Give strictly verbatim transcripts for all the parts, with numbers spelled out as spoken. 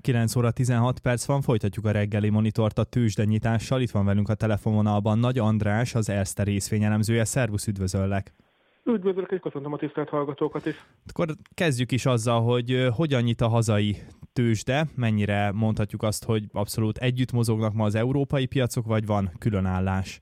kilenc óra tizenhat perc van, folytatjuk a reggeli monitort a tőzsdenyitással. Itt van velünk a telefonvonalban Nagy András, az Erste részvényelemzője. Szervusz, üdvözöllek! Üdvözlök, és köszöntöm a tisztelt hallgatókat is. Akkor kezdjük is azzal, hogy hogyan nyit a hazai tőzsde, mennyire mondhatjuk azt, hogy abszolút együtt mozognak ma az európai piacok, vagy van különállás?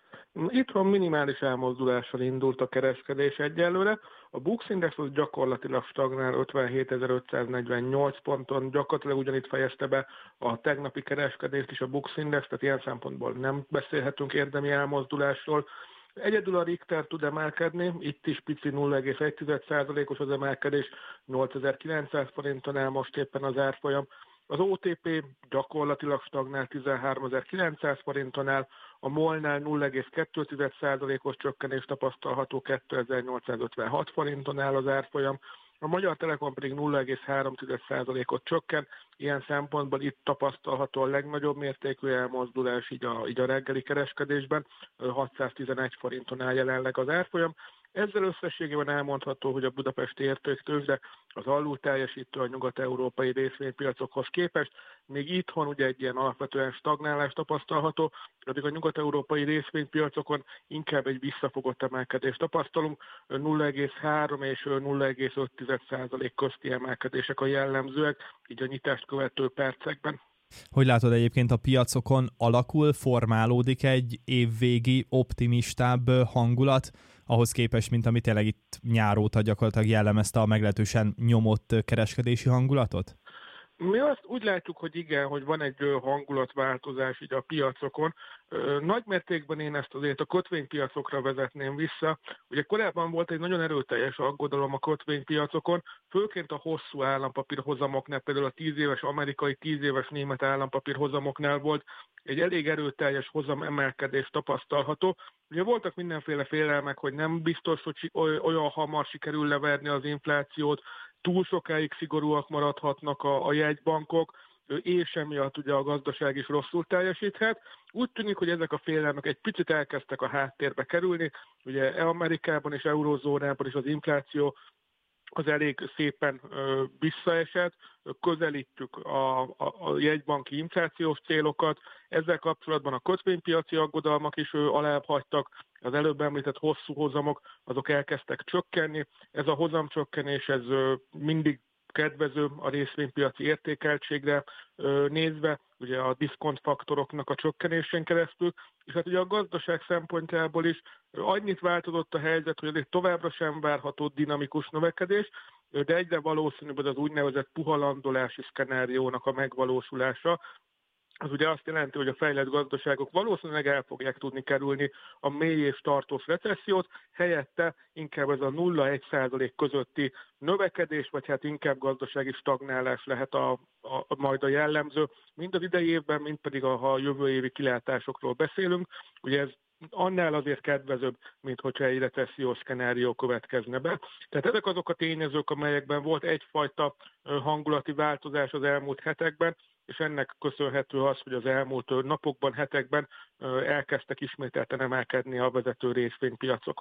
Itthon minimális elmozdulással indult a kereskedés egyelőre. A Bux Index az gyakorlatilag stagnál ötvenhétezer-ötszáznegyvennyolc ponton, gyakorlatilag ugyanitt fejezte be a tegnapi kereskedést is a Bux Index, tehát ilyen szempontból nem beszélhetünk érdemi elmozdulásról. Egyedül a Richter tud emelkedni, itt is pici nulla egész egy százalékos az emelkedés, nyolcezer-kilencszáz forinton áll most éppen az árfolyam. Az o té pé gyakorlatilag stagnál tizenháromezer-kilencszáz forinton áll, a MOL-nál nulla egész kettő százalékos csökkenés tapasztalható, kétezer-nyolcszázötvenhat forinton áll az árfolyam. A Magyar Telekom pedig nulla egész három százalékot csökken, ilyen szempontból itt tapasztalható a legnagyobb mértékű elmozdulás így a, így a reggeli kereskedésben, hatszáztizenegy forinton áll jelenleg az árfolyam. Ezzel összességében elmondható, hogy a budapesti értéktőzsde az alul teljesítő a nyugat-európai részvénypiacokhoz képest, még itthon ugye egy ilyen alapvetően stagnálás tapasztalható, addig a nyugat-európai részvénypiacokon inkább egy visszafogott emelkedést tapasztalunk, nulla egész három és nulla egész öt százalék közti emelkedések a jellemzőek, így a nyitást követő percekben. Hogy látod egyébként a piacokon alakul, formálódik egy évvégi optimistább hangulat, ahhoz képest, mint ami tényleg itt nyár óta gyakorlatilag jellemezte a meglehetősen nyomott kereskedési hangulatot? Mi azt úgy látjuk, hogy igen, hogy van egy hangulatváltozás így a piacokon. Nagy mértékben én ezt azért a kötvénypiacokra vezetném vissza. Ugye korábban volt egy nagyon erőteljes aggodalom a kötvénypiacokon, főként a hosszú állampapírhozamoknál, például a tíz éves amerikai, tíz éves német állampapírhozamoknál volt egy elég erőteljes hozam emelkedés tapasztalható. Ugye voltak mindenféle félelmek, hogy nem biztos, hogy olyan hamar sikerül leverni az inflációt, túl sokáig szigorúak maradhatnak a, a jegybankok, és emiatt ugye a gazdaság is rosszul teljesíthet. Úgy tűnik, hogy ezek a félelmek egy picit elkezdtek a háttérbe kerülni. Ugye Amerikában és Eurózónában is az infláció az elég szépen ö, visszaesett, közelítjük a, a, a jegybanki inflációs célokat, ezzel kapcsolatban a kötvénypiaci aggodalmak is ö, alább hagytak, az előbb említett hosszú hozamok, azok elkezdtek csökkenni, ez a hozamcsökkenés ez ö, mindig kedvező a részvénypiaci értékeltségre ö, nézve, ugye a diszkont faktoroknak a csökkenésén keresztül, és hát ugye a gazdaság szempontjából is annyit változott a helyzet, hogy azért továbbra sem várható dinamikus növekedés, de egyre valószínűbb az úgynevezett puhalandolási szkenáriónak a megvalósulása. Az ugye azt jelenti, hogy a fejlett gazdaságok valószínűleg el fogják tudni kerülni a mély és tartós recessziót, helyette inkább ez a nulla egész egy százalék közötti növekedés, vagy hát inkább gazdasági stagnálás lehet a, a, a, majd a jellemző, mind az idei évben, mind pedig a, ha a jövő évi kilátásokról beszélünk. Ugye ez annál azért kedvezőbb, mint hogyha egy recessziós szkenárió következne be. Tehát ezek azok a tényezők, amelyekben volt egyfajta hangulati változás az elmúlt hetekben, és ennek köszönhető az, hogy az elmúlt napokban, hetekben elkezdtek ismételten emelkedni a vezető részvénypiacok.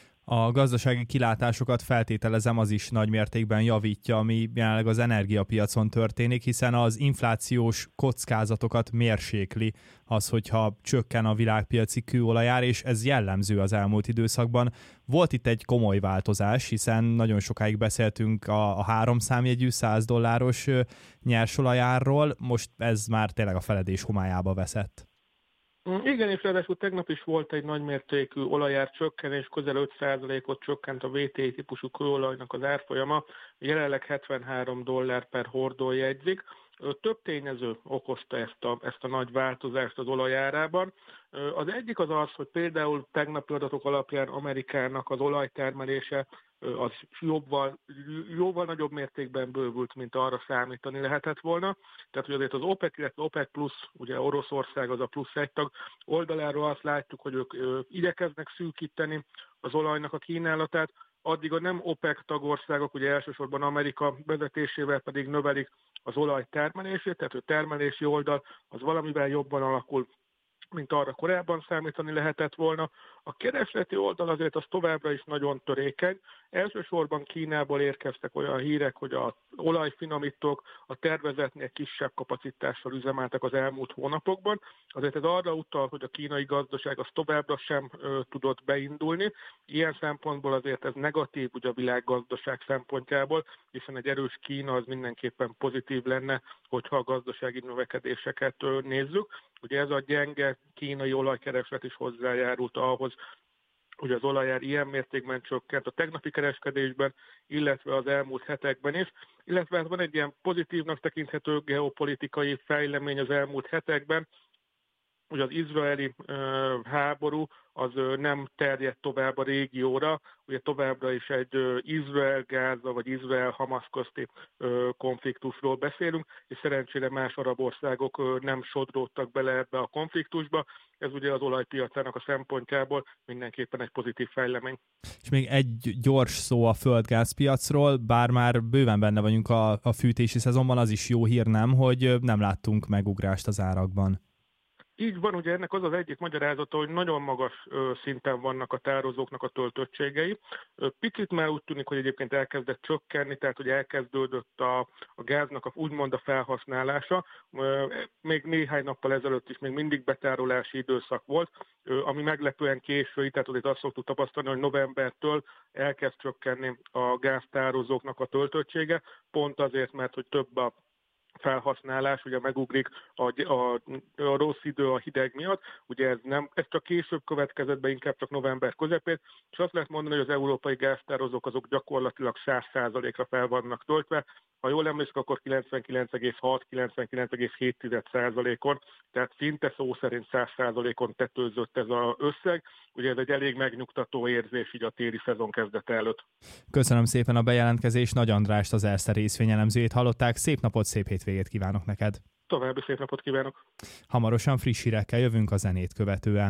A gazdasági kilátásokat feltételezem az is nagy mértékben javítja, ami jelenleg az energiapiacon történik, hiszen az inflációs kockázatokat mérsékli az, hogyha csökken a világpiaci kőolajár, és ez jellemző az elmúlt időszakban. Volt itt egy komoly változás, hiszen nagyon sokáig beszéltünk a, a három számjegyű száz dolláros nyersolajárról, most ez már tényleg a feledés homályába veszett. Igen, és ráadásul tegnap is volt egy nagymértékű olajár csökkenés, közel öt százalékot csökkent a vé té i típusú kőolajnak az árfolyama, jelenleg hetvenhárom dollár per hordó jegyzik. Több tényező okozta ezt a, ezt a nagy változást az olajárában. Az egyik az az, hogy például tegnapi adatok alapján Amerikának az olajtermelése az jóval, jóval nagyobb mértékben bővült, mint arra számítani lehetett volna. Tehát, hogy azért az OPEC, illetve OPEC plusz, ugye Oroszország az a plusz egy tag oldaláról azt látjuk, hogy ők, ők igyekeznek szűkíteni az olajnak a kínálatát, addig a nem OPEC tagországok, ugye elsősorban Amerika vezetésével pedig növelik az olaj termelését, tehát a termelési oldal az valamivel jobban alakul, mint arra korábban számítani lehetett volna. A keresleti oldal azért az továbbra is nagyon törékeny. Elsősorban Kínából érkeztek olyan hírek, hogy az olajfinomítók a tervezetnél kisebb kapacitással üzemeltek az elmúlt hónapokban. Azért ez arra utal, hogy a kínai gazdaság az továbbra sem ö, tudott beindulni. Ilyen szempontból azért ez negatív ugye a világgazdaság szempontjából, hiszen egy erős Kína az mindenképpen pozitív lenne, hogyha a gazdasági növekedéseket ö, nézzük. Ugye ez a gyenge kínai olajkereslet is hozzájárult ahhoz, hogy az olajár ilyen mértékben csökkent a tegnapi kereskedésben, illetve az elmúlt hetekben is, illetve hát van egy ilyen pozitívnak tekinthető geopolitikai fejlemény az elmúlt hetekben, hogy az izraeli ö, háború az ö, nem terjed tovább a régióra, ugye továbbra is egy ö, Izrael-Gáza vagy Izrael-Hamas közti ö, konfliktusról beszélünk, és szerencsére más arab országok ö, nem sodródtak bele ebbe a konfliktusba. Ez ugye az olajpiacának a szempontjából mindenképpen egy pozitív fejlemény. És még egy gyors szó a földgázpiacról, bár már bőven benne vagyunk a, a fűtési szezonban, az is jó hír nem, hogy nem láttunk megugrást az árakban. Így van, ugye ennek az az egyik magyarázata, hogy nagyon magas ö, szinten vannak a tározóknak a töltöttségei. Ö, picit már úgy tűnik, hogy egyébként elkezdett csökkenni, tehát hogy elkezdődött a, a gáznak a, úgymond a felhasználása. Ö, még néhány nappal ezelőtt is még mindig betárolási időszak volt, ö, ami meglepően késői, tehát azért azt szoktuk tapasztalni, hogy novembertől elkezd csökkenni a gáztározóknak a töltöttsége, pont azért, mert hogy több a felhasználás, ugye megugrik a, a, a rossz idő a hideg miatt, ugye ez nem, ez csak később következett be, inkább csak november közepén, és azt lehet mondani, hogy az európai gáztározók azok gyakorlatilag száz százalékra fel vannak töltve. Ha jól emlékszem, akkor kilencvenkilenc egész hat - kilencvenkilenc egész hét százalékon, tehát szinte szó szerint száz százalékon tetőzött ez az összeg. Ugye ez egy elég megnyugtató érzés így a téli szezon kezdete előtt. Köszönöm szépen a bejelentkezést, Nagy Andrást, az Erste részvényelemzőjét hallották. Szép napot, szép hétvégét kívánok neked! További szép napot kívánok! Hamarosan friss hírekkel jövünk a zenét követően.